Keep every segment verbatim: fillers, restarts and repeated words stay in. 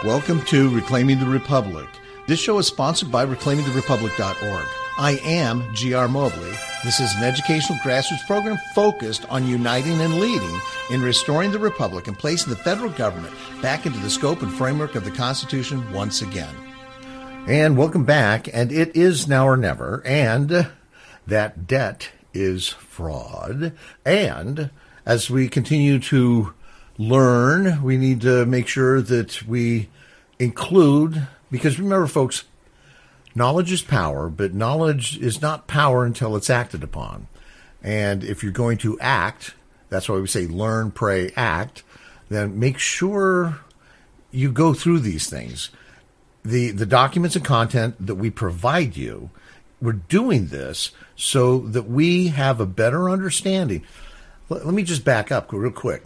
Welcome to Reclaiming the Republic. This show is sponsored by reclaiming the republic dot org. I am G R. Mobley. This is an educational grassroots program focused on uniting and leading in restoring the republic and placing the federal government back into the scope and framework of the Constitution once again. And welcome back. And it is now or never. And that debt is fraud. And as we continue to learn, we need to make sure that we include, because remember, folks, knowledge is power, but knowledge is not power until it's acted upon. And if you're going to act, that's why we say learn, pray, act, then make sure you go through these things. The, the documents and content that we provide you, we're doing this so that we have a better understanding. Let, let me just back up real quick.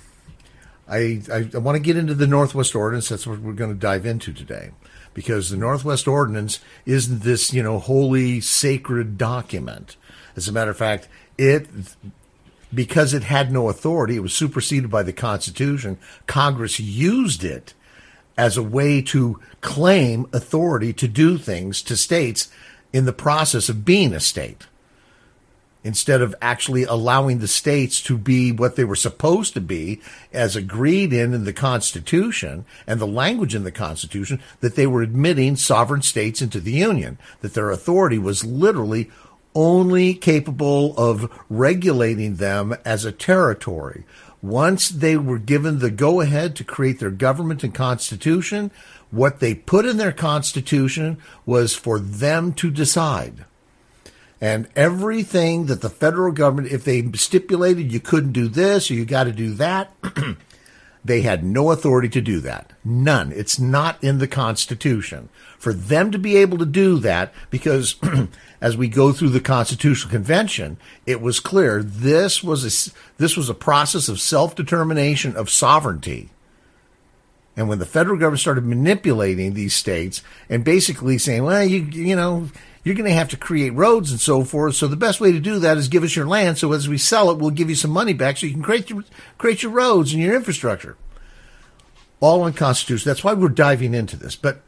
I, I, I want to get into the Northwest Ordinance. That's what we're going to dive into today, because the Northwest Ordinance isn't this, you know, holy, sacred document. As a matter of fact, it, because it had no authority, it was superseded by the Constitution. Congress used it as a way to claim authority to do things to states in the process of being a state, instead of actually allowing the states to be what they were supposed to be as agreed in in the Constitution and the language in the Constitution, that they were admitting sovereign states into the Union, that their authority was literally only capable of regulating them as a territory. Once they were given the go-ahead to create their government and Constitution, what they put in their Constitution was for them to decide. And everything that the federal government, if they stipulated you couldn't do this or you got to do that, they had no authority to do that. None. It's not in the Constitution. For them to be able to do that, because as we go through the Constitutional Convention, it was clear this was a, this was a process of self-determination of sovereignty. And when the federal government started manipulating these states and basically saying, well, you you know, you're going to have to create roads and so forth. So the best way to do that is give us your land. So as we sell it, we'll give you some money back so you can create your, create your roads and your infrastructure. All unconstitutional. That's why we're diving into this. But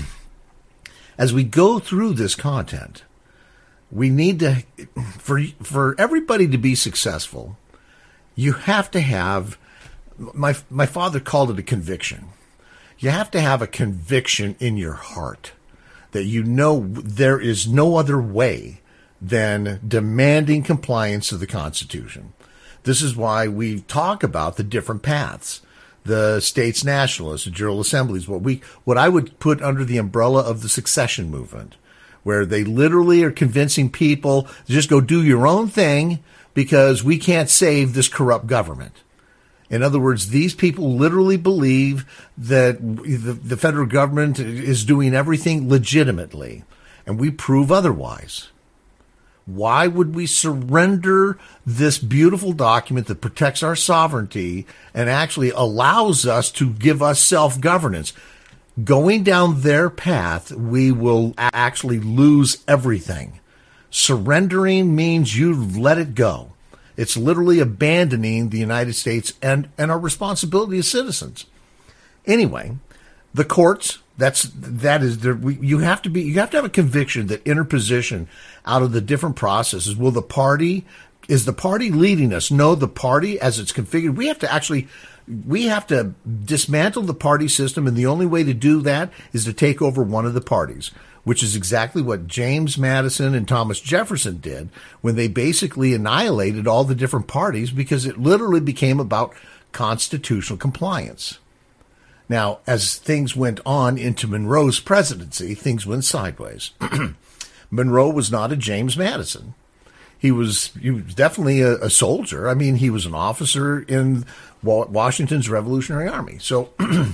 as we go through this content, we need to, for, for everybody to be successful, you have to have, my, my father called it a conviction. You have to have a conviction in your heart that you know there is no other way than demanding compliance to the Constitution. This is why we talk about the different paths. The states nationalists, the General Assemblies, what we, what I would put under the umbrella of the secession movement, where they literally are convincing people to just go do your own thing because we can't save this corrupt government. In other words, these people literally believe that the, the federal government is doing everything legitimately, and we prove otherwise. Why would we surrender this beautiful document that protects our sovereignty and actually allows us to give us self-governance? Going down their path, we will actually lose everything. Surrendering means you let it go. It's literally abandoning the United States and, and our responsibility as citizens. Anyway, the courts, that's, that is, the, we, you have to be, you have to have a conviction that interposition out of the different processes. Will the party, is the party leading us? No, the party as it's configured, we have to actually, we have to dismantle the party system. And the only way to do that is to take over one of the parties, which is exactly what James Madison and Thomas Jefferson did when they basically annihilated all the different parties, because it literally became about constitutional compliance. Now, as things went on into Monroe's presidency, things went sideways. Monroe was not a James Madison. He was, he was definitely a, a soldier. I mean, he was an officer in Washington's Revolutionary Army. So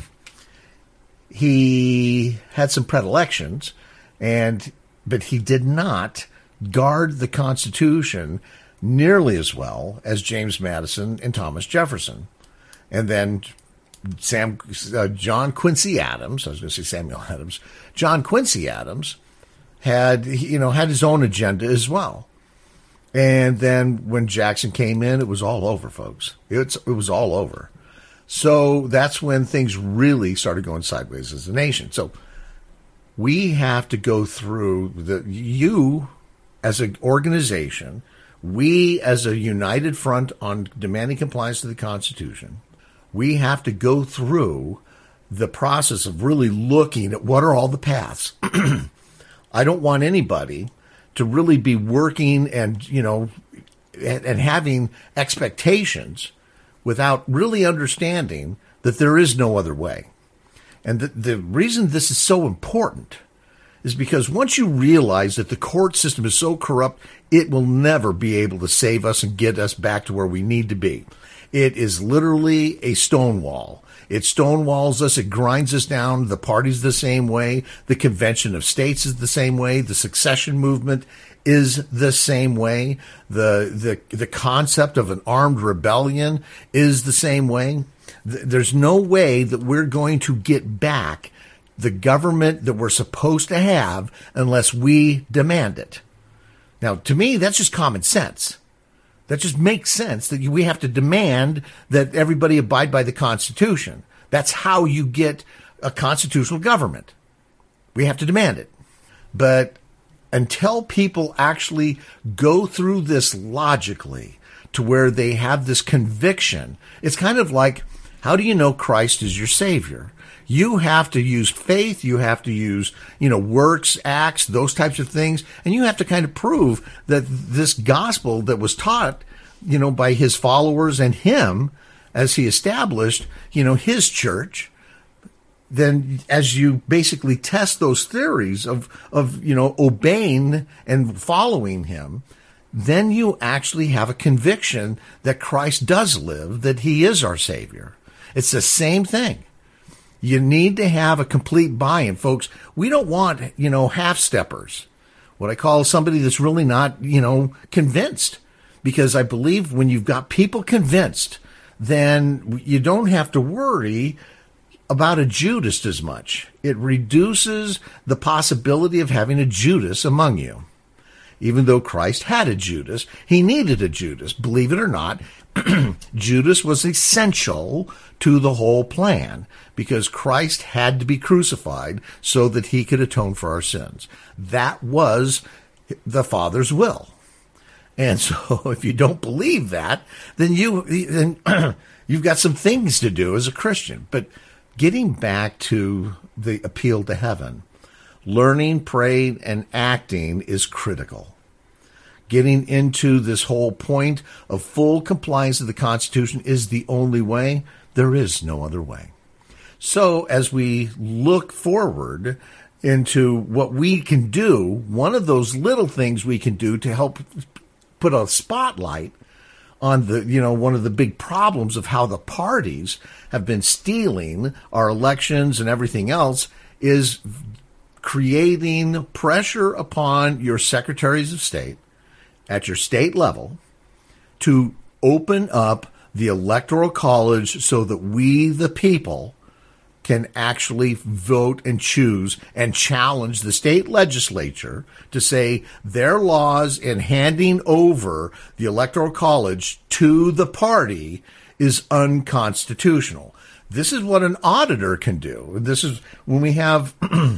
he had some predilections. And but he did not guard the Constitution nearly as well as James Madison and Thomas Jefferson. And then Sam, uh, John Quincy Adams, I was going to say Samuel Adams, John Quincy Adams had, you know, had his own agenda as well. And then when Jackson came in, it was all over, folks. It's, it was all over. So that's when things really started going sideways as a nation. So we have to go through the, you as an organization, we as a united front on demanding compliance to the Constitution, we have to go through the process of really looking at what are all the paths. I don't want anybody to really be working and, you know, and, and having expectations without really understanding that there is no other way. And the, the reason this is so important is because once you realize that the court system is so corrupt, it will never be able to save us and get us back to where we need to be. It is literally a stonewall. It stonewalls us. It grinds us down. The party's the same way. The Convention of States is the same way. The secession movement is the same way. The, the, the concept of an armed rebellion is the same way. There's no way that we're going to get back the government that we're supposed to have unless we demand it. Now, to me, that's just common sense. That just makes sense that we have to demand that everybody abide by the Constitution. That's how you get a constitutional government. We have to demand it. But until people actually go through this logically to where they have this conviction, it's kind of like, how do you know Christ is your Savior? You have to use faith. You have to use, you know, works, acts, those types of things. And you have to kind of prove that this gospel that was taught, you know, by his followers and him as he established, you know, his church, then as you basically test those theories of, of, you know, obeying and following him, then you actually have a conviction that Christ does live, that he is our Savior. It's the same thing. You need to have a complete buy-in, folks. We don't want, you know, half-steppers. What I call somebody that's really not, you know, convinced. Because I believe when you've got people convinced, then you don't have to worry about a Judas as much. It reduces the possibility of having a Judas among you. Even though Christ had a Judas, he needed a Judas. Believe it or not, Judas was essential to the whole plan because Christ had to be crucified so that he could atone for our sins. That was the Father's will. And so if you don't believe that, then you then you've got some things to do as a Christian. But getting back to the appeal to heaven, learning, praying, and acting is critical. Getting into this whole point of full compliance with the Constitution is the only way. There is no other way. So as we look forward into what we can do, one of those little things we can do to help put a spotlight on the, you know, one of the big problems of how the parties have been stealing our elections and everything else is creating pressure upon your secretaries of state at your state level to open up the Electoral College so that we, the people, can actually vote and choose and challenge the state legislature to say their laws in handing over the Electoral College to the party is unconstitutional. This is what an auditor can do. This is when we have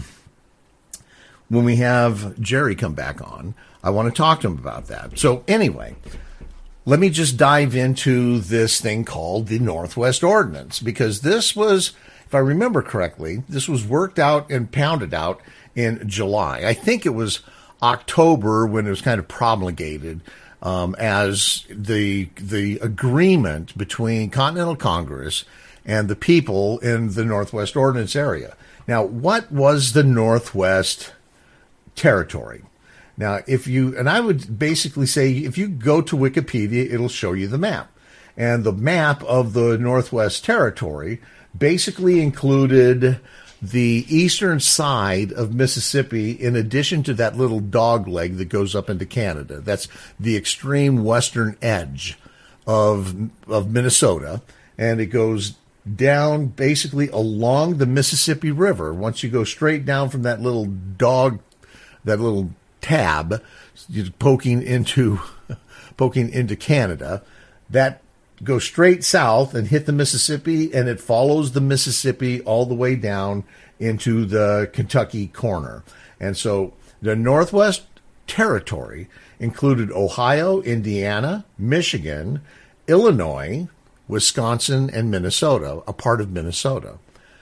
when we have Jerry come back on. I want to talk to him about that. So anyway, let me just dive into this thing called the Northwest Ordinance, because this was, if I remember correctly, this was worked out and pounded out in July. I think it was October when it was kind of promulgated um, as the the agreement between Continental Congress and the people in the Northwest Ordinance area. Now, what was the Northwest Territory? Now, if you, and I would basically say, if you go to Wikipedia, it'll show you the map. And the map of the Northwest Territory basically included the eastern side of Mississippi, in addition to that little dog leg that goes up into Canada. That's the extreme western edge of, of Minnesota. And it goes down basically along the Mississippi River. Once you go straight down from that little dog, that little tab, poking into poking into Canada, that go straight south and hit the Mississippi, and it follows the Mississippi all the way down into the Kentucky corner. And so the Northwest Territory included Ohio, Indiana, Michigan, Illinois, Wisconsin, and Minnesota, a part of Minnesota.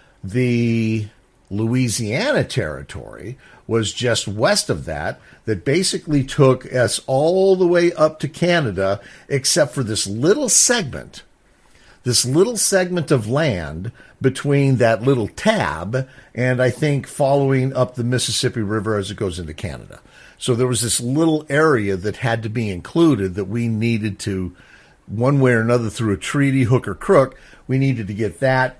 The Louisiana Territory was just west of that, that basically took us all the way up to Canada, except for this little segment, this little segment of land between that little tab and I think following up the Mississippi River as it goes into Canada. So there was this little area that had to be included that we needed to, one way or another, through a treaty, hook or crook, we needed to get that.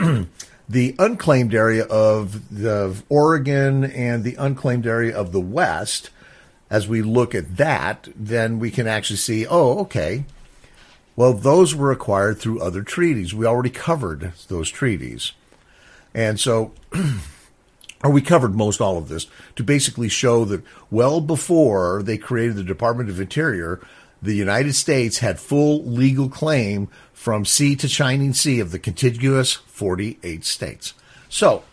The unclaimed area of the Oregon and the unclaimed area of the West, as we look at that, then we can actually see, oh, okay, well, those were acquired through other treaties. We already covered those treaties. And so, or we covered most all of this to basically show that well before they created the Department of Interior, the United States had full legal claim from sea to shining sea of the contiguous forty-eight states. So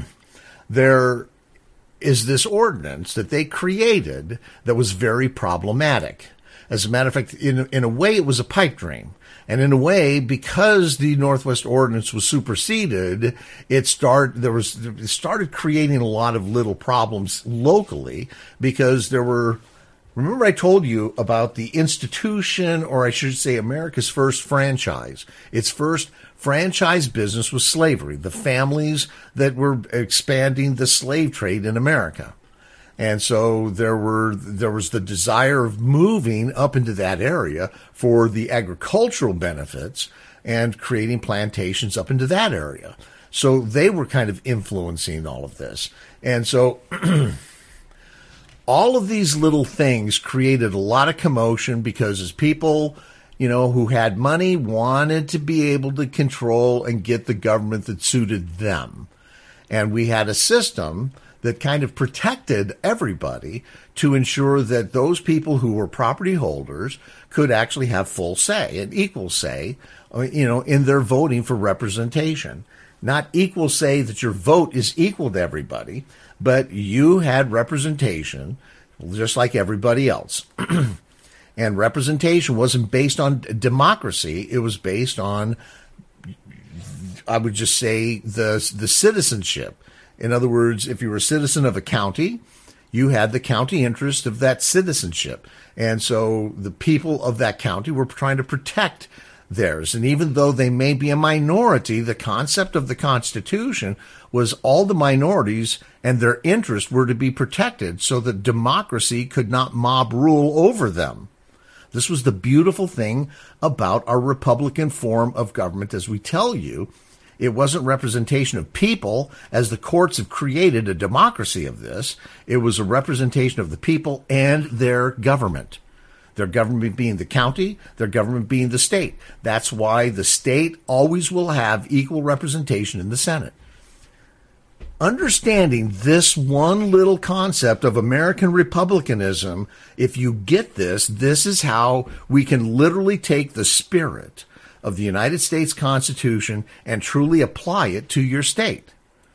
there is this ordinance that they created that was very problematic. As a matter of fact, in, in a way, it was a pipe dream. And in a way, because the Northwest Ordinance was superseded, it start there was it started creating a lot of little problems locally because there were. Remember I told you about the institution, or I should say America's first franchise. Its first franchise business was slavery, the families that were expanding the slave trade in America. And so there were there was the desire of moving up into that area for the agricultural benefits and creating plantations up into that area. So they were kind of influencing all of this. And so all of these little things created a lot of commotion because as people, you know, who had money wanted to be able to control and get the government that suited them. And we had a system that kind of protected everybody to ensure that those people who were property holders could actually have full say and equal say, you know, in their voting for representation. Not equal say that your vote is equal to everybody, but you had representation just like everybody else. And representation wasn't based on democracy. It was based on, I would just say, the the citizenship. In other words, if you were a citizen of a county, you had the county interest of that citizenship. And so the people of that county were trying to protect theirs. And even though they may be a minority, the concept of the Constitution was all the minorities and their interests were to be protected so that democracy could not mob rule over them. This was the beautiful thing about our Republican form of government, as we tell you. It wasn't representation of people, as the courts have created a democracy of this. It was a representation of the people and their government. Their government being the county, their government being the state. That's why the state always will have equal representation in the Senate. Understanding this one little concept of American republicanism, if you get this, this is how we can literally take the spirit of the United States Constitution and truly apply it to your state.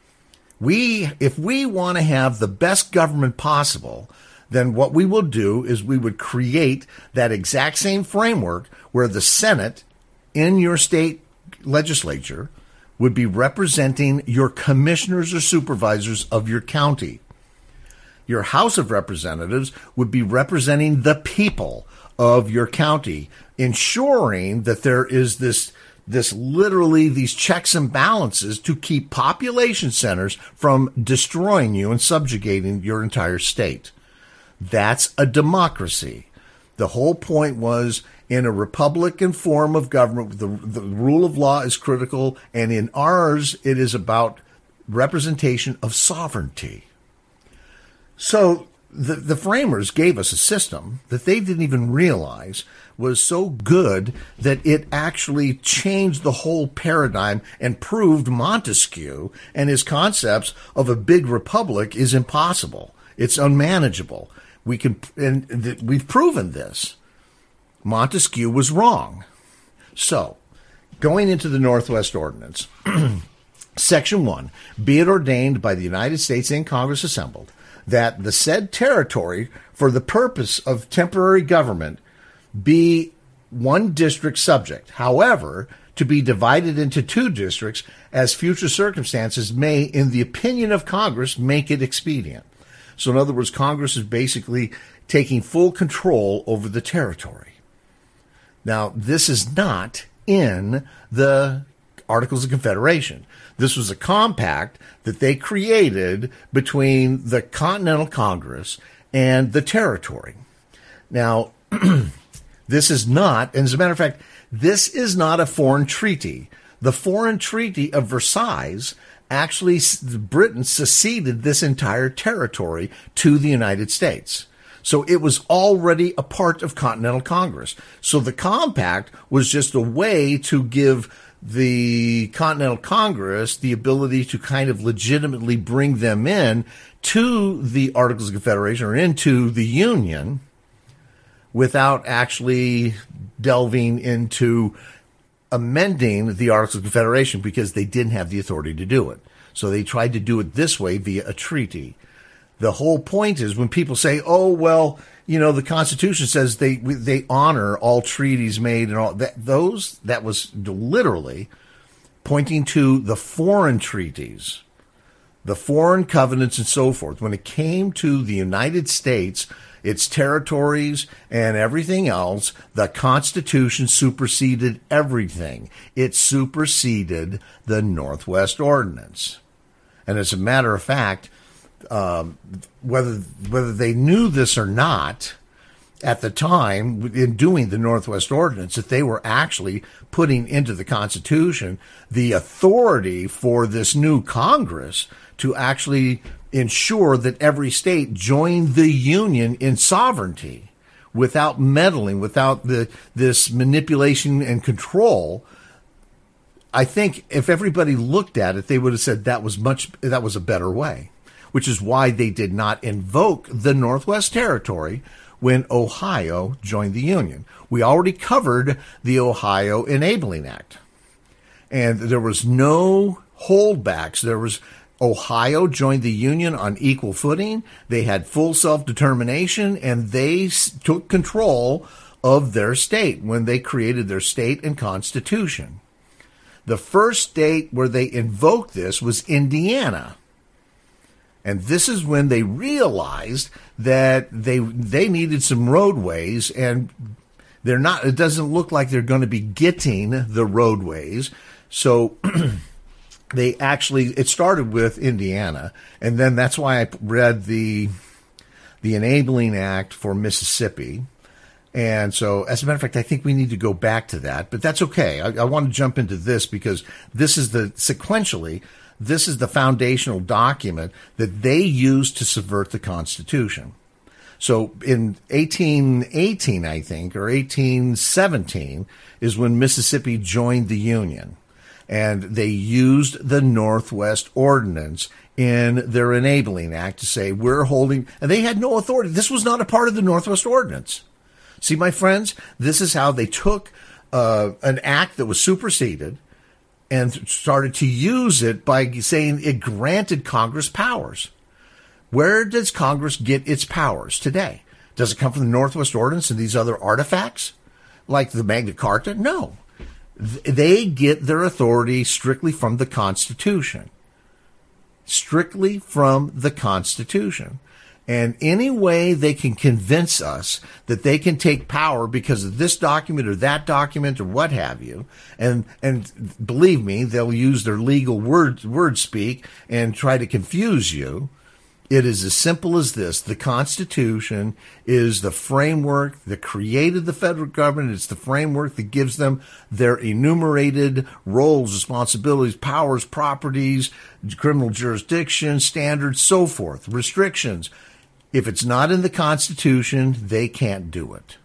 We, if we want to have the best government possible, then what we will do is we would create that exact same framework where the Senate in your state legislature would be representing your commissioners or supervisors of your county. Your House of Representatives would be representing the people of your county, ensuring that there is this this literally these checks and balances to keep population centers from destroying you and subjugating your entire state. That's a democracy. The whole point was, in a Republican form of government, the, the rule of law is critical, and in ours, it is about representation of sovereignty. So the, the framers gave us a system that they didn't even realize was so good that it actually changed the whole paradigm and proved Montesquieu and his concepts of a big republic is impossible. It's unmanageable. We can, and th- we've proven this. Montesquieu was wrong. So, going into the Northwest Ordinance, Section one, be it ordained by the United States in Congress assembled, that the said territory, for the purpose of temporary government, be one district subject, however, to be divided into two districts as future circumstances may, in the opinion of Congress, make it expedient. So in other words, Congress is basically taking full control over the territory. Now, this is not in the Articles of Confederation. This was a compact that they created between the Continental Congress and the territory. Now, this is not, and as a matter of fact, this is not a foreign treaty. The Foreign Treaty of Versailles, actually, Britain seceded this entire territory to the United States. So it was already a part of Continental Congress. So the compact was just a way to give the Continental Congress the ability to kind of legitimately bring them in to the Articles of Confederation or into the Union without actually delving into amending the Articles of Confederation, because they didn't have the authority to do it. So they tried to do it this way via a treaty. The whole point is when people say, oh, well, you know, the Constitution says they they honor all treaties made and all that, those, that was literally pointing to the foreign treaties, the foreign covenants and so forth. When it came to the United States, its territories and everything else, the Constitution superseded everything. It superseded the Northwest Ordinance. And as a matter of fact, um, whether whether they knew this or not at the time in doing the Northwest Ordinance, that they were actually putting into the Constitution the authority for this new Congress to actually ensure that every state joined the Union in sovereignty without meddling, without the this manipulation and control. I think if everybody looked at it, they would have said that was much that was a better way, which is why they did not invoke the Northwest Territory when Ohio joined the Union. We already covered the Ohio Enabling Act, and there was no holdbacks. There was Ohio joined the Union on equal footing. They had full self-determination, and they took control of their state when they created their state and constitution. The first state where they invoked this was Indiana. And this is when they realized that they they needed some roadways, and they're not. It doesn't look like they're going to be getting the roadways. So they actually, it started with Indiana, and then that's why I read the the Enabling Act for Mississippi. And so, as a matter of fact, I think we need to go back to that, but that's okay. I, I want to jump into this because this is the sequentially. This is the foundational document that they used to subvert the Constitution. So in eighteen eighteen, I think, or eighteen seventeen, is when Mississippi joined the Union. And they used the Northwest Ordinance in their Enabling Act to say, we're holding, and they had no authority. This was not a part of the Northwest Ordinance. See, my friends, this is how they took uh, an act that was superseded and started to use it by saying it granted Congress powers. Where does Congress get its powers today? Does it come from the Northwest Ordinance and these other artifacts like the Magna Carta? No. They get their authority strictly from the Constitution. Strictly from the Constitution. And any way they can convince us that they can take power because of this document or that document or what have you, and and believe me, they'll use their legal word word speak and try to confuse you. It is as simple as this. The Constitution is the framework that created the federal government. It's the framework that gives them their enumerated roles, responsibilities, powers, properties, criminal jurisdiction, standards, so forth, restrictions. If it's not in the Constitution, they can't do it.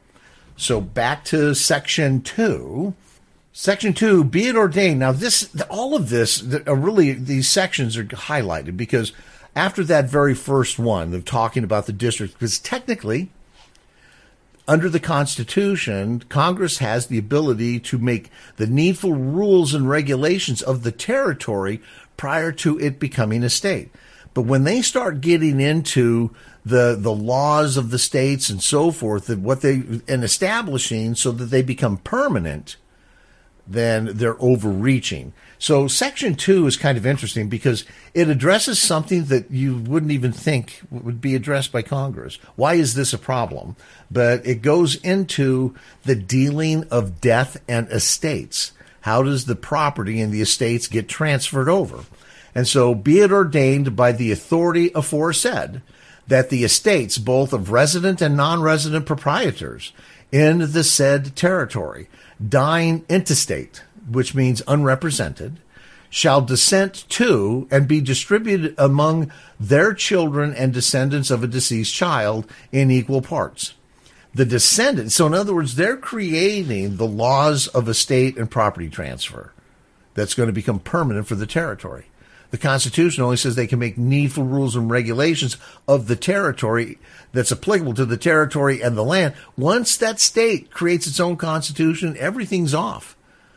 So back to Section two. Section two, be it ordained. Now, this, all of this, are really, these sections are highlighted because after that very first one of talking about the district, because technically, under the Constitution, Congress has the ability to make the needful rules and regulations of the territory prior to it becoming a state. But when they start getting into the the laws of the states and so forth, and what they and establishing so that they become permanent, then they're overreaching. So Section two is kind of interesting because it addresses something that you wouldn't even think would be addressed by Congress. Why is this a problem? But it goes into the dealing of death and estates. How does the property and the estates get transferred over? And so be it ordained by the authority aforesaid that the estates, both of resident and non-resident proprietors in the said territory, dying intestate, which means unrepresented, shall descend to and be distributed among their children and descendants of a deceased child in equal parts. The descendants, so in other words, they're creating the laws of estate and property transfer that's going to become permanent for the territory. The Constitution only says they can make needful rules and regulations of the territory that's applicable to the territory and the land. Once that state creates its own constitution, everything's off.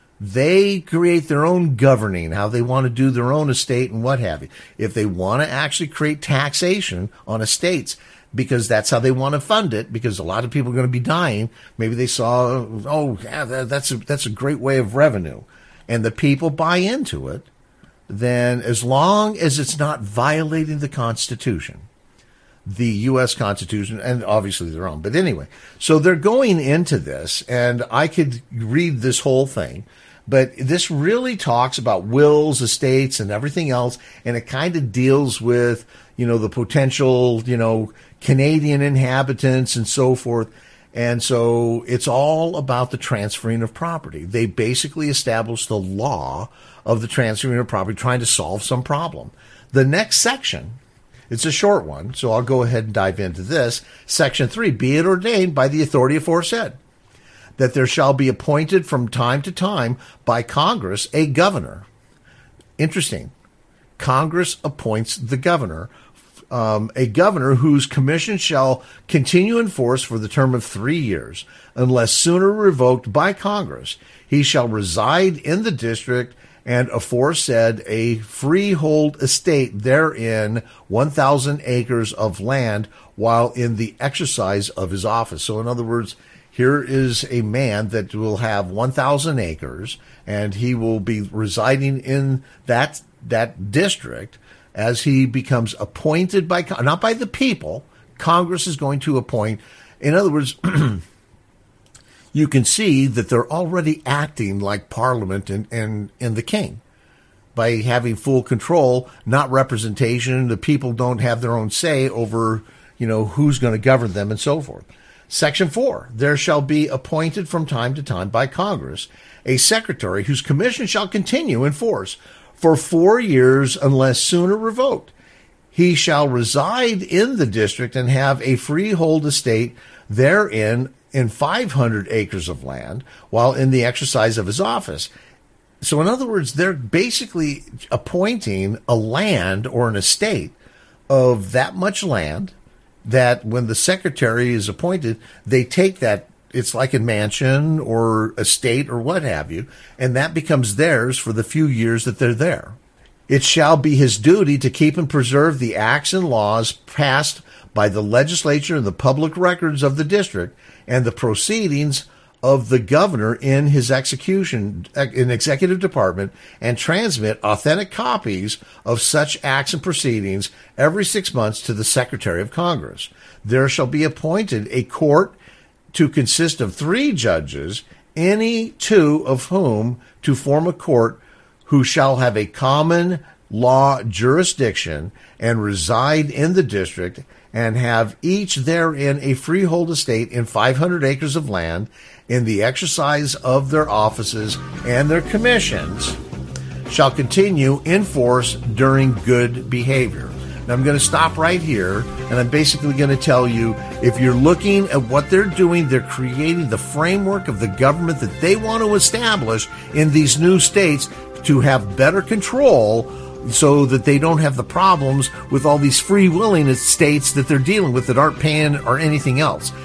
They create their own governing, how they want to do their own estate and what have you. If they want to actually create taxation on estates, because that's how they want to fund it, because a lot of people are going to be dying, maybe they saw, oh, yeah, that's a, that's a great way of revenue, and the people buy into it, then as long as it's not violating the Constitution, the U S Constitution, and obviously their own. But anyway, so they're going into this, and I could read this whole thing, but this really talks about wills, estates, and everything else, and it kind of deals with, you know, the potential, you know, Canadian inhabitants and so forth. And so it's all about the transferring of property. They basically established the law of the transferring of property, trying to solve some problem. The next section, it's a short one, so I'll go ahead and dive into this. Section three, be it ordained by the authority aforesaid, that there shall be appointed from time to time by Congress a governor. Interesting. Congress appoints the governor, um, a governor whose commission shall continue in force for the term of three years, unless sooner revoked by Congress. He shall reside in the district and aforesaid a freehold estate therein, one thousand acres of land, while in the exercise of his office. So in other words, here is a man that will have one thousand acres, and he will be residing in that that district as he becomes appointed by, not by the people, Congress is going to appoint. In other words, you can see that they're already acting like Parliament and, and, and the king by having full control, not representation. The people don't have their own say over, you know, who's going to govern them and so forth. Section four, there shall be appointed from time to time by Congress a secretary whose commission shall continue in force for four years unless sooner revoked. He shall reside in the district and have a freehold estate therein in five hundred acres of land while in the exercise of his office. So in other words, they're basically appointing a land or an estate of that much land that when the secretary is appointed, they take that, it's like a mansion or estate or what have you, and that becomes theirs for the few years that they're there. It shall be his duty to keep and preserve the acts and laws passed by the legislature and the public records of the district and the proceedings of the governor in his execution in executive department, and transmit authentic copies of such acts and proceedings every six months to the Secretary of Congress. There shall be appointed a court to consist of three judges, any two of whom to form a court, who shall have a common law jurisdiction and reside in the district, and have each therein a freehold estate in five hundred acres of land, in the exercise of their offices and their commissions, shall continue in force during good behavior. Now I'm going to stop right here, and I'm basically going to tell you, if you're looking at what they're doing, they're creating the framework of the government that they want to establish in these new states to have better control, so that they don't have the problems with all these free-willing states that they're dealing with that aren't paying or anything else.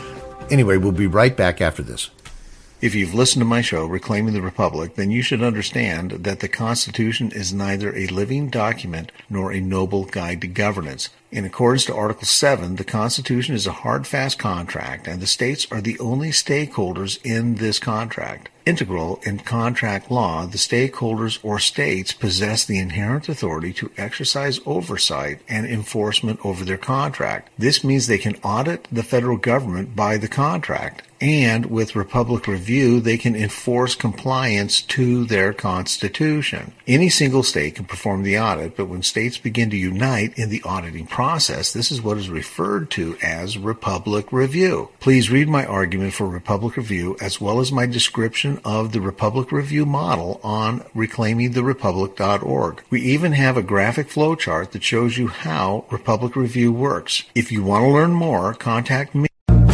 Anyway, we'll be right back after this. If you've listened to my show, Reclaiming the Republic, then you should understand that the Constitution is neither a living document nor a noble guide to governance. In accordance to Article seven, the Constitution is a hard, fast contract, and the states are the only stakeholders in this contract. Integral in contract law, the stakeholders or states possess the inherent authority to exercise oversight and enforcement over their contract. This means they can audit the federal government by the contract, and with Republic Review, they can enforce compliance to their Constitution. Any single state can perform the audit, but when states begin to unite in the auditing process, this is what is referred to as Republic Review. Please read my argument for Republic Review as well as my description of the Republic Review model on reclaiming the republic dot org. We even have a graphic flowchart that shows you how Republic Review works. If you want to learn more, contact me.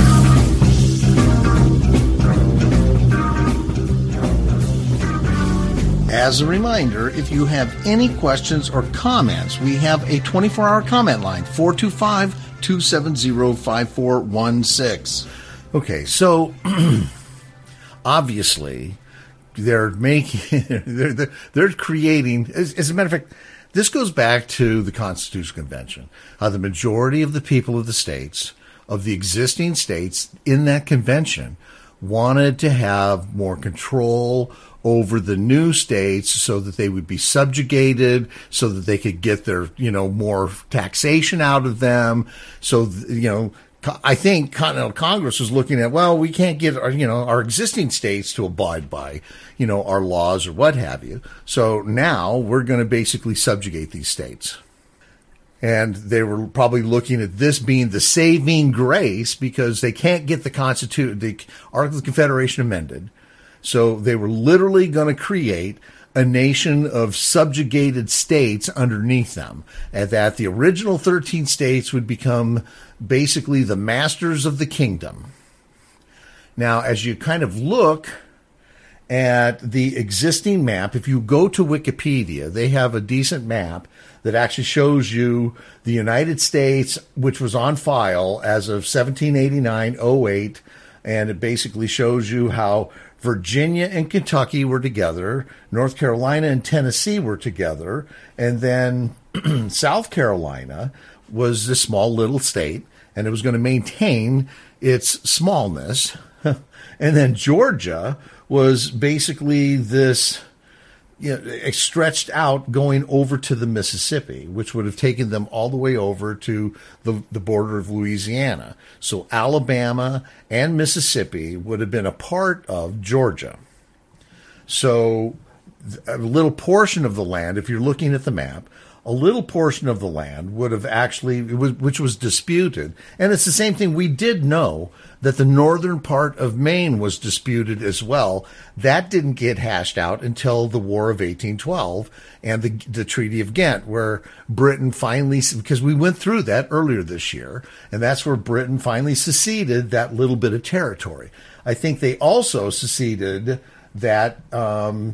As a reminder, if you have any questions or comments, we have a twenty-four hour comment line, four two five, two seven zero, five four one six. Okay, so obviously they're making, they're, they're creating, as, as a matter of fact, this goes back to the Constitutional Convention. Uh, the majority of the people of the states, of the existing states in that convention, wanted to have more control over the new states so that they would be subjugated, so that they could get their, you know, more taxation out of them. So, you know, I think Continental Congress was looking at, well, we can't get our, you know, our existing states to abide by, you know, our laws or what have you. So now we're going to basically subjugate these states. And they were probably looking at this being the saving grace because they can't get the Constitution, the Articles of Confederation amended. So they were literally going to create a nation of subjugated states underneath them, and that the original thirteen states would become basically the masters of the kingdom. Now, as you kind of look at the existing map, if you go to Wikipedia, they have a decent map that actually shows you the United States, which was on file as of seventeen eighty-nine oh eight, and it basically shows you how Virginia and Kentucky were together, North Carolina and Tennessee were together, and then South Carolina was this small little state, and it was going to maintain its smallness. And then Georgia was basically this, you know, stretched out going over to the Mississippi, which would have taken them all the way over to the, the border of Louisiana. So Alabama and Mississippi would have been a part of Georgia. So a little portion of the land, if you're looking at the map, a little portion of the land would have actually, which was disputed. And it's the same thing. We did know that the northern part of Maine was disputed as well. That didn't get hashed out until the War of eighteen twelve and the, the Treaty of Ghent, where Britain finally, because we went through that earlier this year, and that's where Britain finally seceded that little bit of territory. I think they also seceded that um,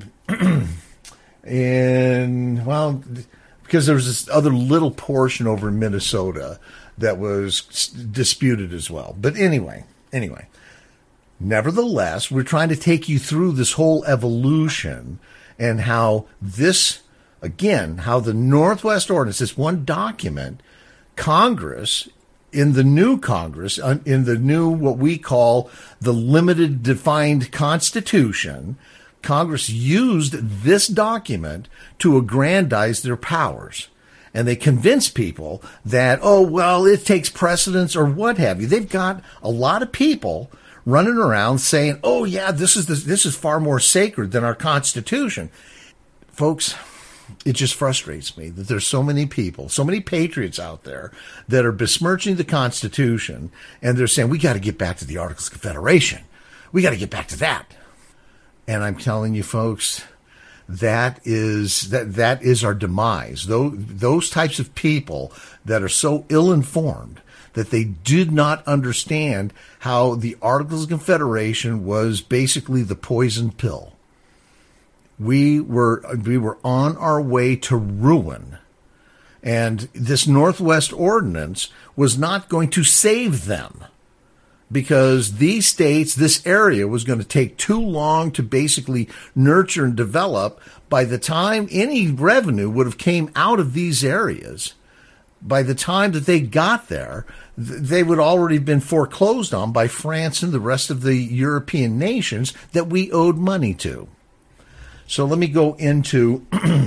in, well, because there was this other little portion over in Minnesota that was disputed as well. But anyway, anyway, nevertheless, we're trying to take you through this whole evolution and how this, again, how the Northwest Ordinance, this one document, Congress, in the new Congress, in the new, what we call the limited defined Constitution, Congress used this document to aggrandize their powers. And they convince people that, oh, well, it takes precedence or what have you. They've got a lot of people running around saying, oh, yeah, this is the, this is far more sacred than our Constitution. Folks, it just frustrates me that there's so many people, so many patriots out there that are besmirching the Constitution, and they're saying, we got to get back to the Articles of Confederation. We got to get back to that. And I'm telling you, folks, that is that that is our demise. Those, those types of people that are so ill-informed that they did not understand how the Articles of Confederation was basically the poison pill. We were we were on our way to ruin. And this Northwest Ordinance was not going to save them. because these states, this area was going to take too long to basically nurture and develop. By the time any revenue would have came out of these areas, by the time that they got there, they would already have been foreclosed on by France and the rest of the European nations that we owed money to. So let me go into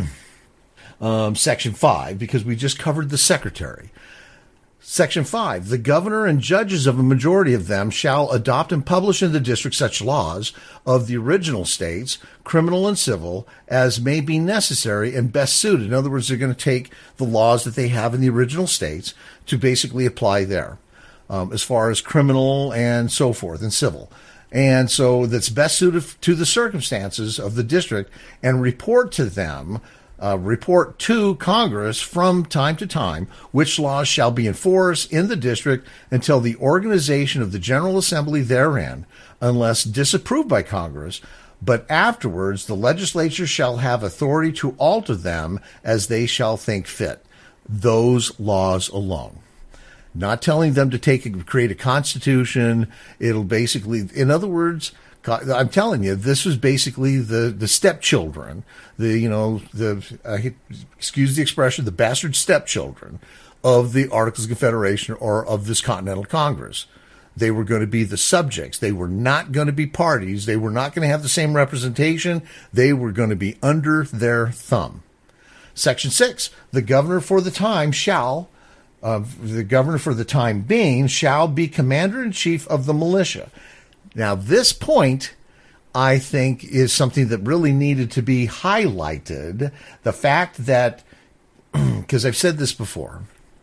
um, Section five, because we just covered the secretary. Section five, the governor and judges of a majority of them shall adopt and publish in the district such laws of the original states, criminal and civil, as may be necessary and best suited. In other words, they're going to take the laws that they have in the original states to basically apply there, um, as far as criminal and so forth, and civil. And so that's best suited to the circumstances of the district, and report to them Uh, report to Congress from time to time which laws shall be enforced in the district until the organization of the General Assembly therein, unless disapproved by Congress, but afterwards the legislature shall have authority to alter them as they shall think fit. Those laws alone. Not telling them to take and create a constitution. It'll basically, in other words, I'm telling you, this was basically the, the stepchildren, the, you know, the, uh, excuse the expression, the bastard stepchildren of the Articles of Confederation or of this Continental Congress. They were going to be the subjects. They were not going to be parties. They were not going to have the same representation. They were going to be under their thumb. Section six, the governor for the time shall, uh, the governor for the time being shall be commander-in-chief of the militia. Now, this point, I think, is something that really needed to be highlighted. The fact that, because I've said this before,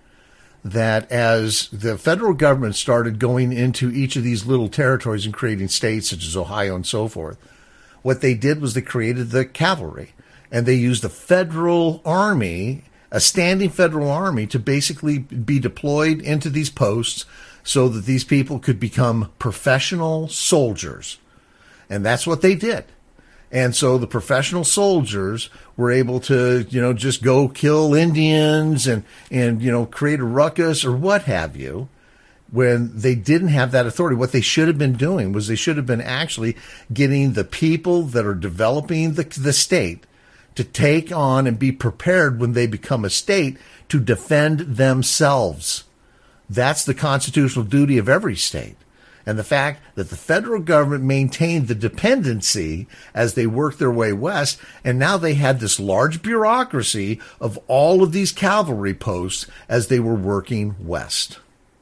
that as the federal government started going into each of these little territories and creating states such as Ohio and so forth, what they did was they created the cavalry, and they used the federal army, a standing federal army, to basically be deployed into these posts so that these people could become professional soldiers. And that's what they did. And so the professional soldiers were able to, you know, just go kill Indians and, and, you know, create a ruckus or what have you, when they didn't have that authority. What they should have been doing was they should have been actually getting the people that are developing the, the state to take on and be prepared when they become a state to defend themselves. That's the constitutional duty of every state. And the fact that the federal government maintained the dependency as they worked their way west, and now they had this large bureaucracy of all of these cavalry posts as they were working west.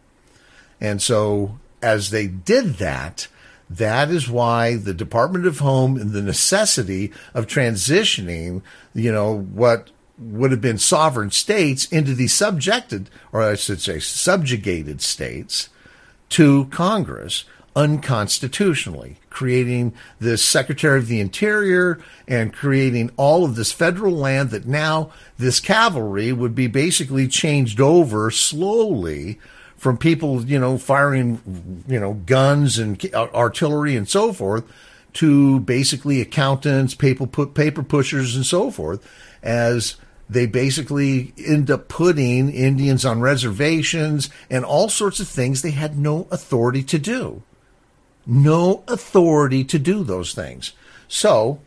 And so as they did that, that is why the Department of Home and the necessity of transitioning, you know, what would have been sovereign states into these subjected, or I should say subjugated states, to Congress unconstitutionally, creating this Secretary of the Interior and creating all of this federal land that now this cavalry would be basically changed over slowly from people, you know, firing, you know, guns and artillery and so forth, to basically accountants, paper, paper pushers and so forth, as they basically end up putting Indians on reservations and all sorts of things they had no authority to do. No authority to do those things. So,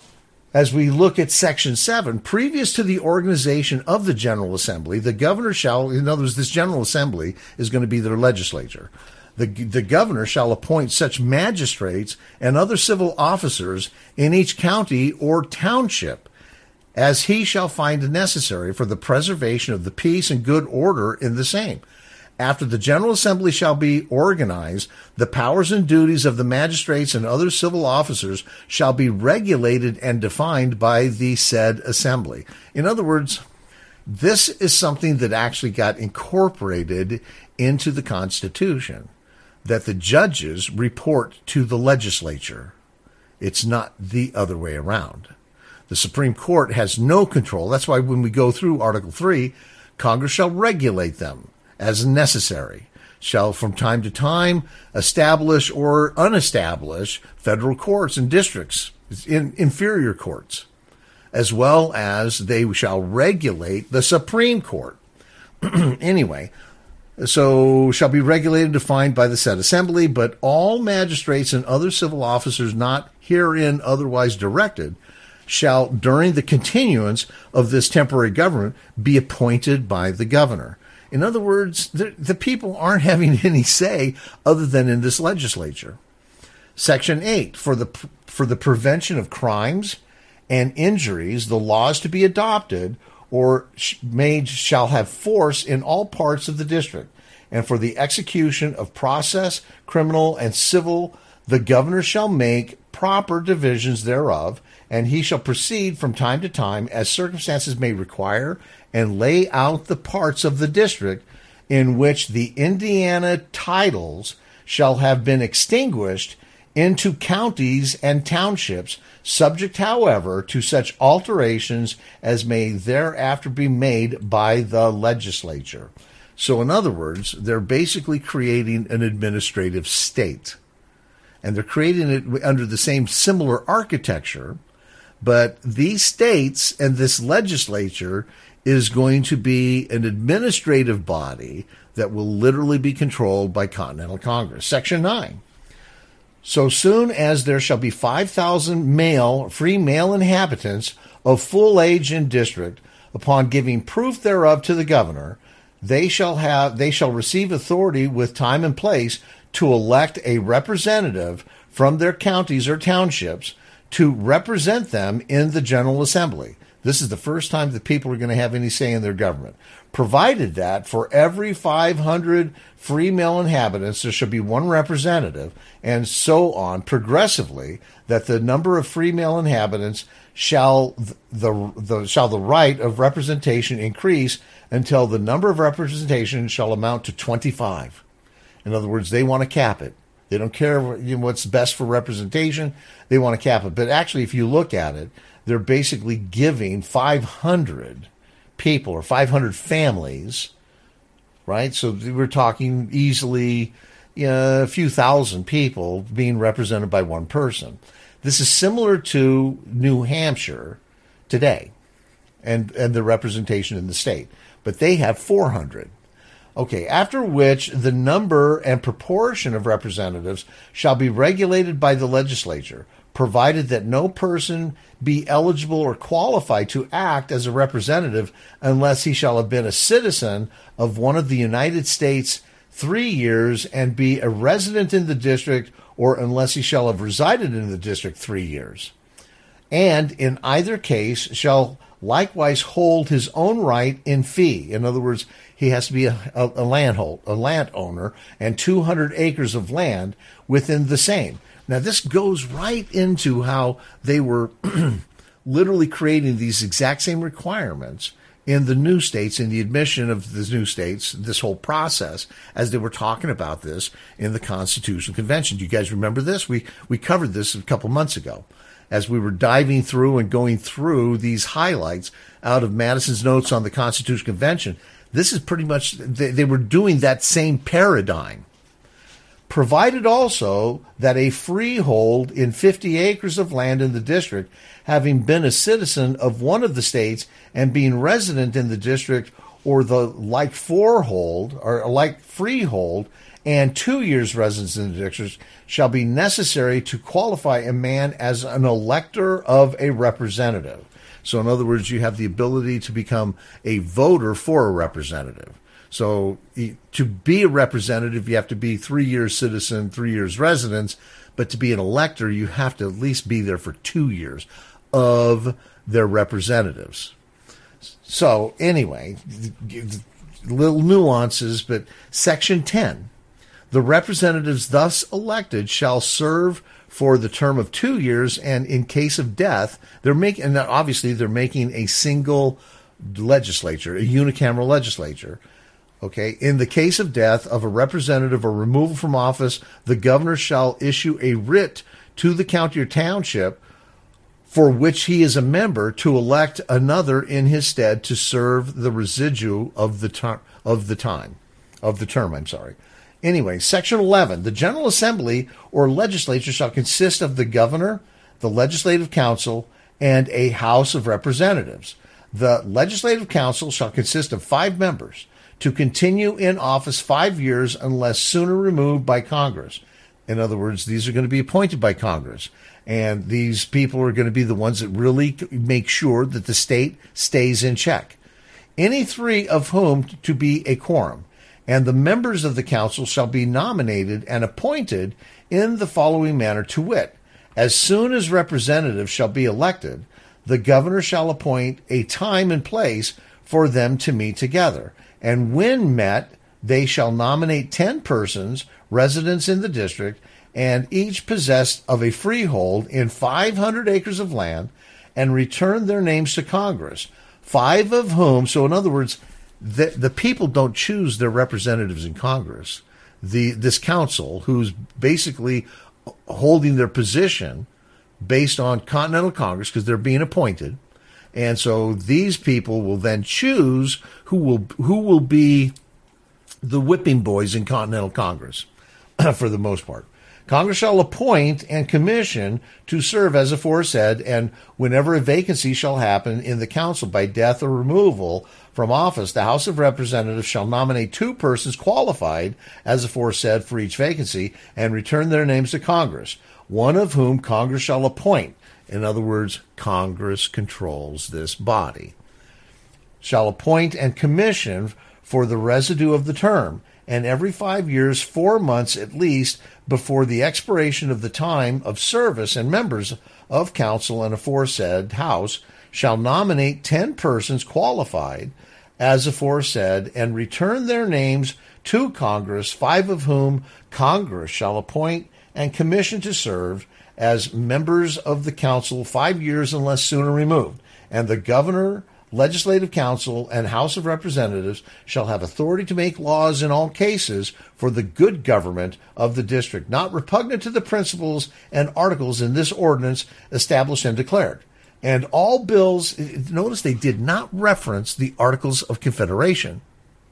as we look at Section seven, previous to the organization of the General Assembly, the governor shall, in other words, this General Assembly is going to be their legislature. The, the governor shall appoint such magistrates and other civil officers in each county or township as he shall find necessary for the preservation of the peace and good order in the same. After the General Assembly shall be organized, the powers and duties of the magistrates and other civil officers shall be regulated and defined by the said assembly. In other words, this is something that actually got incorporated into the Constitution, that the judges report to the legislature. It's not the other way around. The Supreme Court has no control. That's why when we go through Article three, Congress shall regulate them as necessary, shall from time to time establish or unestablish federal courts and districts, in inferior courts, as well as they shall regulate the Supreme Court. Anyway, So shall be regulated and defined by the said assembly, but all magistrates and other civil officers not herein otherwise directed shall, during the continuance of this temporary government, be appointed by the governor. In other words, the, the people aren't having any say other than in this legislature. Section eight, for the for the prevention of crimes and injuries, the laws to be adopted or made shall have force in all parts of the district. And for the execution of process, criminal, and civil, the governor shall make proper divisions thereof, and he shall proceed from time to time as circumstances may require, and lay out the parts of the district in which the Indiana titles shall have been extinguished into counties and townships, subject, however, to such alterations as may thereafter be made by the legislature. So, in other words, they're basically creating an administrative state. And they're creating it under the same similar architecture, but these states and this legislature is going to be an administrative body that will literally be controlled by Continental Congress. Section nine. So soon as there shall be five thousand male, free male inhabitants of full age in district, upon giving proof thereof to the governor, they shall have, they shall receive authority with time and place to elect a representative from their counties or townships to represent them in the General Assembly. This is the first time that people are going to have any say in their government. Provided that for every five hundred free male inhabitants, there shall be one representative, and so on, progressively, that the number of free male inhabitants shall the, the shall the right of representation increase until the number of representation shall amount to twenty-five. In other words, they want to cap it. They don't care what's best for representation. They want to cap it. But actually, if you look at it, they're basically giving five hundred people or five hundred families, right? So we're talking easily you know, a few thousand people being represented by one person. This is similar to New Hampshire today and, and the representation in the state. But they have four hundred. Okay, after which the number and proportion of representatives shall be regulated by the legislature, provided that no person be eligible or qualified to act as a representative unless he shall have been a citizen of one of the United States three years and be a resident in the district, or unless he shall have resided in the district three years. And in either case shall likewise hold his own right in fee. In other words, he has to be a, a, a landhold, a landowner, and two hundred acres of land within the same. Now, this goes right into how they were literally creating these exact same requirements in the new states, in the admission of the new states, this whole process, as they were talking about this in the Constitutional Convention. Do you guys remember this? We we covered this a couple months ago as we were diving through and going through these highlights out of Madison's notes on the Constitutional Convention. This is pretty much, they, they were doing that same paradigm. Provided also that a freehold in fifty acres of land in the district, having been a citizen of one of the states and being resident in the district, or the like forehold or like freehold, and two years residence in the district, shall be necessary to qualify a man as an elector of a representative. So in other words, you have the ability to become a voter for a representative. So to be a representative, you have to be three years citizen, three years residence, but to be an elector, you have to at least be there for two years of their representatives. So anyway, little nuances, but Section ten, the representatives thus elected shall serve for the term of two years, and in case of death, they're making, and obviously they're making a single legislature, a unicameral legislature. Okay, in the case of death of a representative or removal from office, the governor shall issue a writ to the county or township for which he is a member to elect another in his stead to serve the residue of the ter- of the time of the term. I'm sorry. Anyway, Section eleven, the General Assembly or legislature shall consist of the governor, the legislative council, and a House of Representatives. The legislative council shall consist of five members, to continue in office five years unless sooner removed by Congress. In other words, these are going to be appointed by Congress. And these people are going to be the ones that really make sure that the state stays in check. Any three of whom to be a quorum. And the members of the council shall be nominated and appointed in the following manner, to wit, as soon as representatives shall be elected, the governor shall appoint a time and place for them to meet together. And when met, they shall nominate ten persons, residents in the district, and each possessed of a freehold in five hundred acres of land, and return their names to Congress, five of whom, so in other words, the, the people don't choose their representatives in Congress. The this council, who's basically holding their position based on Continental Congress, because they're being appointed, and so these people will then choose who will who will be the whipping boys in Continental Congress, for the most part. Congress shall appoint and commission to serve as aforesaid, and whenever a vacancy shall happen in the council by death or removal from office, the House of Representatives shall nominate two persons qualified as aforesaid for each vacancy, and return their names to Congress, one of whom Congress shall appoint. In other words, Congress controls this body. Shall appoint and commission for the residue of the term, and every five years, four months at least, before the expiration of the time of service, and members of council and aforesaid House shall nominate ten persons qualified as aforesaid, and return their names to Congress, five of whom Congress shall appoint and commission to serve as members of the council five years unless sooner removed. And the governor, legislative council, and House of Representatives shall have authority to make laws in all cases for the good government of the district, not repugnant to the principles and articles in this ordinance established and declared. And all bills, notice they did not reference the Articles of Confederation.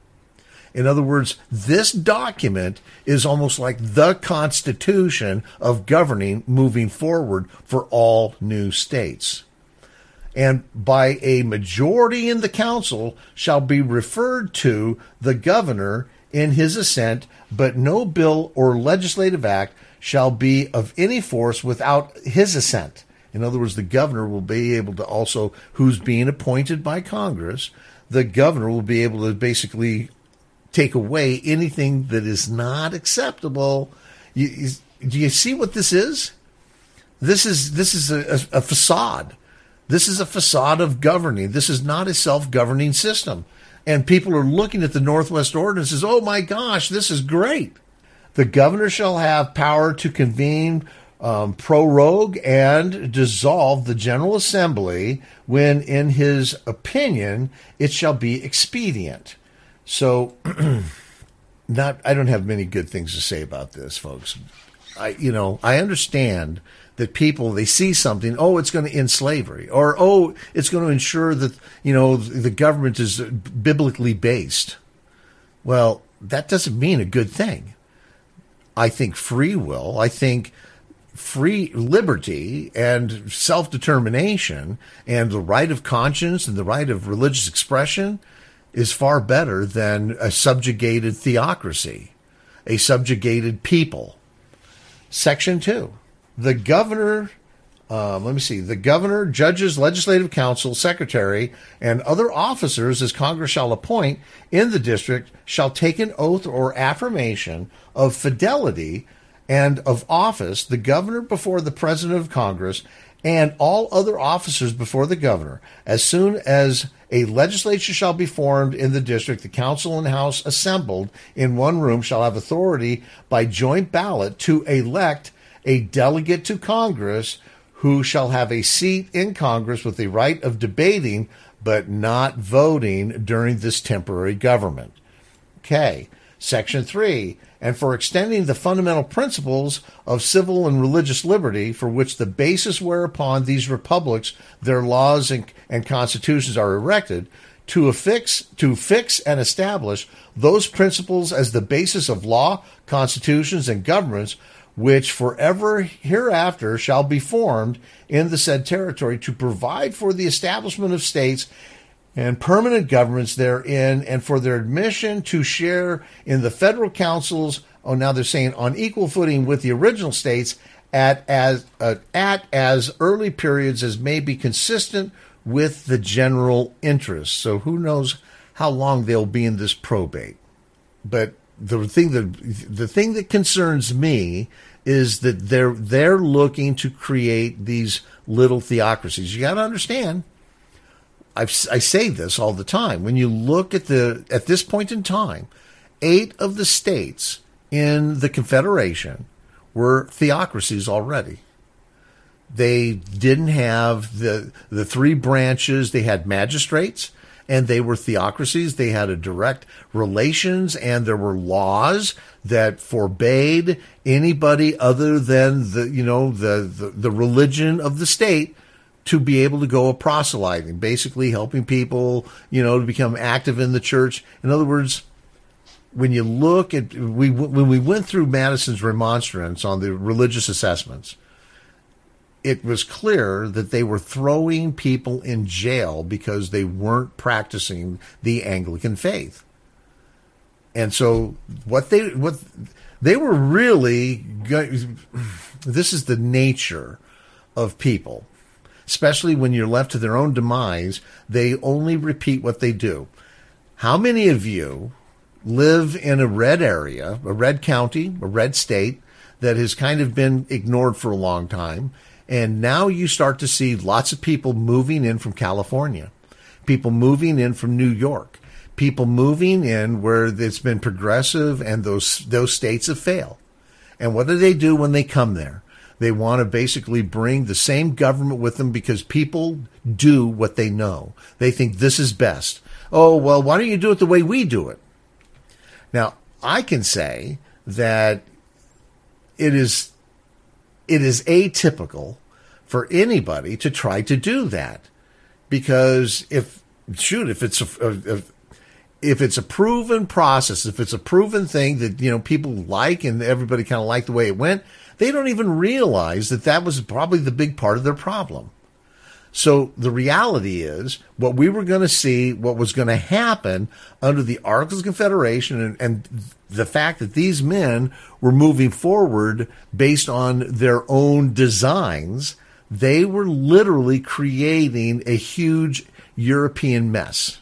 In other words, this document is almost like the Constitution of governing moving forward for all new states. And by a majority in the council shall be referred to the governor in his assent, but no bill or legislative act shall be of any force without his assent. In other words, the governor will be able to also, who's being appointed by Congress, the governor will be able to basically take away anything that is not acceptable. You, you, do you see what this is? This is this is a, a, a facade. This is a facade of governing. This is not a self-governing system. And people are looking at the Northwest Ordinances, oh my gosh, this is great. The governor shall have power to convene, um, prorogue, and dissolve the General Assembly when, in his opinion, it shall be expedient. So, not I don't have many good things to say about this, folks. I, you know, I understand that people, they see something, oh, it's going to end slavery, or, oh, it's going to ensure that, you know, the government is biblically based. Well, that doesn't mean a good thing. I think free will, I think free liberty and self-determination and the right of conscience and the right of religious expression is far better than a subjugated theocracy, a subjugated people. Section two. The governor, um, let me see, the governor, judges, legislative council, secretary, and other officers as Congress shall appoint in the district shall take an oath or affirmation of fidelity and of office, the governor before the president of Congress, and all other officers before the governor. As soon as a legislature shall be formed in the district, the council and house assembled in one room shall have authority by joint ballot to elect a delegate to Congress who shall have a seat in Congress with the right of debating but not voting during this temporary government. Okay, Section three. And for extending the fundamental principles of civil and religious liberty, for which the basis whereupon these republics, their laws and, and constitutions are erected, to affix, to fix and establish those principles as the basis of law, constitutions, and governments, which forever hereafter shall be formed in the said territory, to provide for the establishment of states and permanent governments therein, and for their admission to share in the federal councils, oh, now they're saying on equal footing with the original states at as uh, at as early periods as may be consistent with the general interest. So who knows how long they'll be in this probate. But the thing that the thing that concerns me is that they're they're looking to create these little theocracies. You got to understand. I've, I say this all the time. When you look at the at this point in time, eight of the states in the Confederation were theocracies already. They didn't have the the three branches. They had magistrates, and they were theocracies. They had a direct relations, and there were laws that forbade anybody other than the you know the the, the religion of the state to be able to go a proselyting, basically helping people, you know, to become active in the church. In other words, when you look at, we when we went through Madison's remonstrance on the religious assessments, it was clear that they were throwing people in jail because they weren't practicing the Anglican faith. And so what they what they were really, this is the nature of people. Especially when you're left to their own demise, they only repeat what they do. How many of you live in a red area, a red county, a red state that has kind of been ignored for a long time, and now you start to see lots of people moving in from California, people moving in from New York, people moving in where it's been progressive and those those states have failed. And what do they do when they come there? They want to basically bring the same government with them because people do what they know. They think this is best. Oh, well, why don't you do it the way we do it? Now, I can say that it is it is atypical for anybody to try to do that. Because if, shoot, if it's a, if, if it's a proven process, if it's a proven thing that, you know, people like and everybody kind of liked the way it went, they don't even realize that that was probably the big part of their problem. So the reality is what we were going to see, what was going to happen under the Articles of Confederation and, and the fact that these men were moving forward based on their own designs, they were literally creating a huge European mess.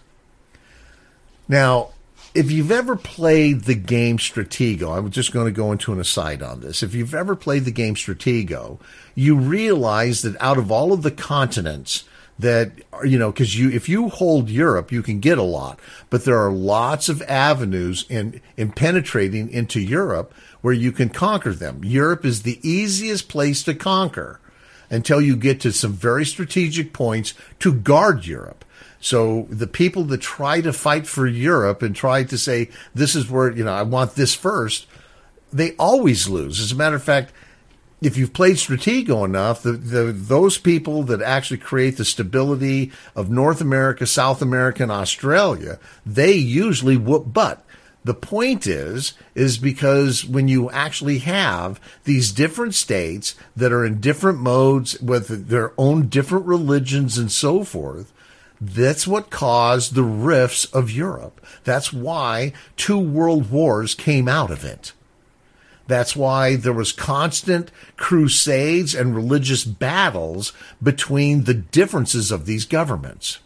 Now, if you've ever played the game Stratego, I'm just going to go into an aside on this. If you've ever played the game Stratego, you realize that out of all of the continents that, you know, because you, if you hold Europe, you can get a lot, but there are lots of avenues in, in penetrating into Europe where you can conquer them. Europe is the easiest place to conquer until you get to some very strategic points to guard Europe. So the people that try to fight for Europe and try to say, this is where, you know, I want this first, they always lose. As a matter of fact, if you've played Stratego enough, the, the, those people that actually create the stability of North America, South America, and Australia, they usually whoop butt. The point is, is because when you actually have these different states that are in different modes with their own different religions and so forth, that's what caused the rifts of Europe. That's why two world wars came out of it. That's why there was constant crusades and religious battles between the differences of these governments.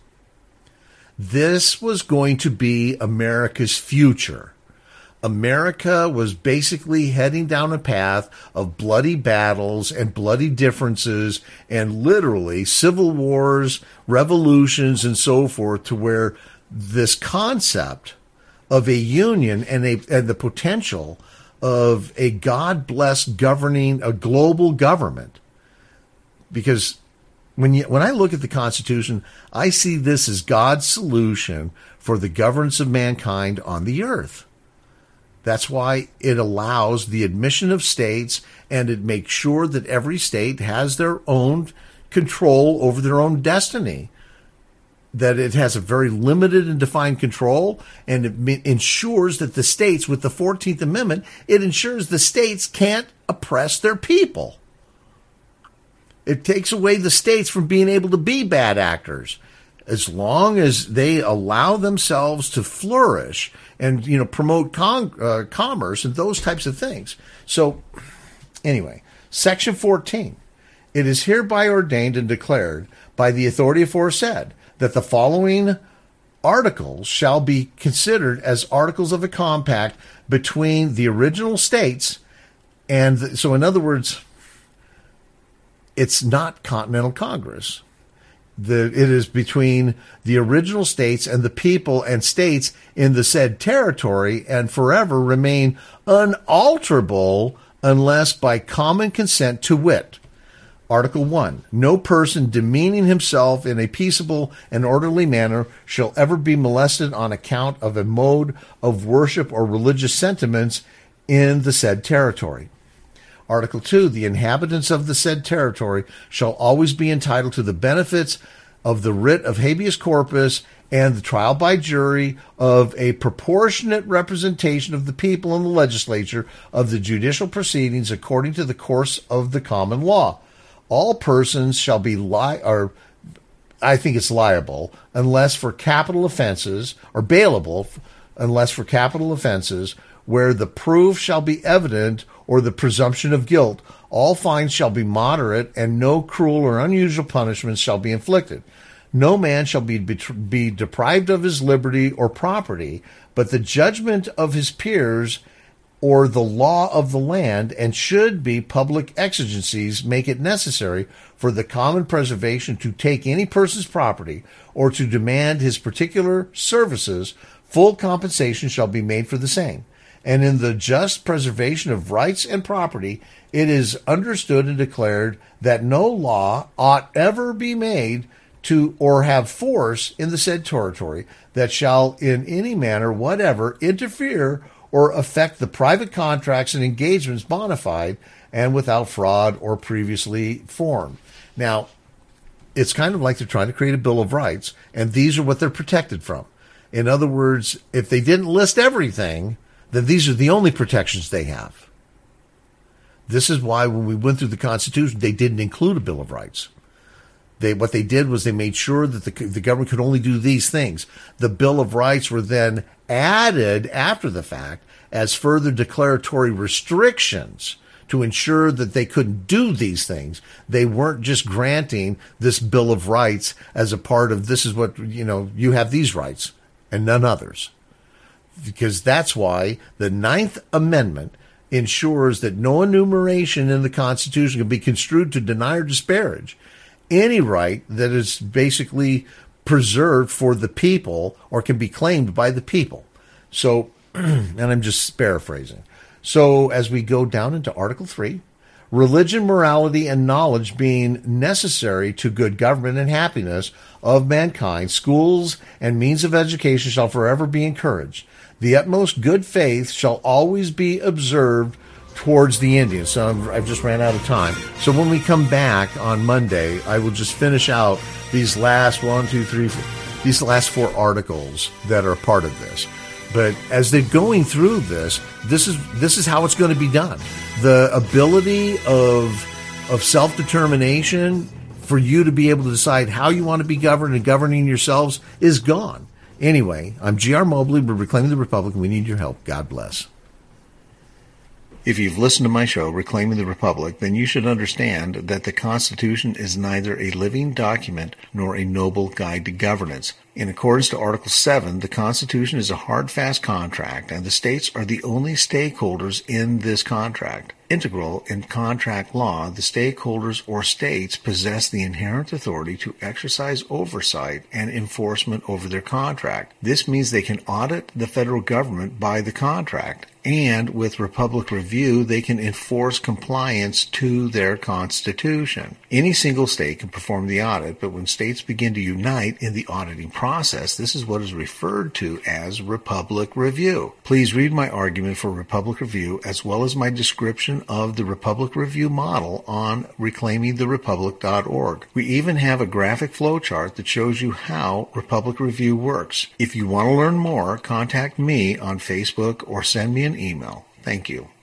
This was going to be America's future. America was basically heading down a path of bloody battles and bloody differences and literally civil wars, revolutions, and so forth, to where this concept of a union and a and the potential of a God-blessed governing, a global government. Because when you, when I look at the Constitution, I see this as God's solution for the governance of mankind on the earth. That's why it allows the admission of states, and it makes sure that every state has their own control over their own destiny. That it has a very limited and defined control, and it ensures that the states, with the fourteenth Amendment, it ensures the states can't oppress their people. It takes away the states from being able to be bad actors. as long as they allow themselves to flourish and, you know, promote con- uh, commerce and those types of things. So, anyway, Section fourteen. It is hereby ordained and declared by the authority aforesaid that the following articles shall be considered as articles of a compact between the original states and, the, so in other words, it's not Continental Congress. The, it is between the original states and the people and states in the said territory, and forever remain unalterable unless by common consent, to wit. Article one, no person demeaning himself in a peaceable and orderly manner shall ever be molested on account of a mode of worship or religious sentiments in the said territory. Article two, the inhabitants of the said territory shall always be entitled to the benefits of the writ of habeas corpus and the trial by jury of a proportionate representation of the people in the legislature of the judicial proceedings according to the course of the common law. All persons shall be li- or I think it's liable unless for capital offenses, or bailable unless for capital offenses, where the proof shall be evident or the presumption of guilt. All fines shall be moderate, and no cruel or unusual punishments shall be inflicted. No man shall be, be deprived of his liberty or property, but the judgment of his peers or the law of the land, and should be public exigencies make it necessary for the common preservation to take any person's property or to demand his particular services, full compensation shall be made for the same. And in the just preservation of rights and property, it is understood and declared that no law ought ever be made to or have force in the said territory that shall in any manner whatever interfere or affect the private contracts and engagements bona fide and without fraud or previously formed. Now, it's kind of like they're trying to create a Bill of Rights, and these are what they're protected from. In other words, if they didn't list everything, then these are the only protections they have. This is why when we went through the Constitution, they didn't include a Bill of Rights. They, what they did was they made sure that the, the government could only do these things. The Bill of Rights were then added after the fact as further declaratory restrictions to ensure that they couldn't do these things. They weren't just granting this Bill of Rights as a part of this is what, you know, you have these rights and none others. Because that's why the Ninth Amendment ensures that no enumeration in the Constitution can be construed to deny or disparage any right that is basically preserved for the people or can be claimed by the people. So, and I'm just paraphrasing. So as we go down into Article three, religion, morality, and knowledge being necessary to good government and happiness of mankind, schools and means of education shall forever be encouraged. The utmost good faith shall always be observed towards the Indians. So I'm, I've just ran out of time. So when we come back on Monday, I will just finish out these last one, two, three, four, these last four articles that are part of this. But as they're going through this, this is this is how it's going to be done. The ability of of self-determination for you to be able to decide how you want to be governed and governing yourselves is gone. Anyway, I'm G R Mobley. We're Reclaiming the Republic, and we need your help. God bless. If you've listened to my show, Reclaiming the Republic, then you should understand that the Constitution is neither a living document nor a noble guide to governance. In accordance to Article seven, the Constitution is a hard, fast contract, and the states are the only stakeholders in this contract. Integral in contract law, the stakeholders or states possess the inherent authority to exercise oversight and enforcement over their contract. This means they can audit the federal government by the contract, and with Republic Review, they can enforce compliance to their Constitution. Any single state can perform the audit, but when states begin to unite in the auditing process, this is what is referred to as Republic Review. Please read my argument for Republic Review as well as my description of the Republic Review model on reclaiming the republic dot org. We even have a graphic flowchart that shows you how Republic Review works. If you want to learn more, contact me on Facebook or send me an email. Thank you.